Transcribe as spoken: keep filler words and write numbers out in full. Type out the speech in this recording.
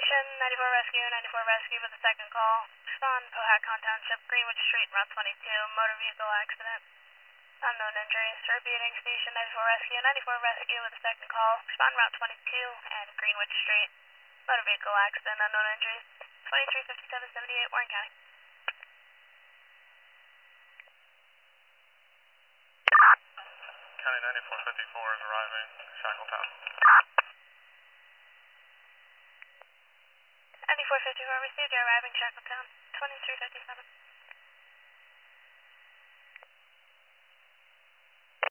Station, ninety-four Rescue, ninety-four Rescue with a second call. Respond, Powhatan Township, Greenwood Street, Route twenty-two, motor vehicle accident. Unknown injuries. Repeating, Station ninety-four Rescue, ninety-four Rescue with a second call. Respond, Route twenty-two and Greenwood Street. Motor vehicle accident, unknown injuries. twenty-three fifty-seven seventy-eight, Warren County. County ninety-four fifty-four is arriving, Shackletown. ninety-four fifty-four received, you're arriving, Shackletown. twenty-three fifty-seven.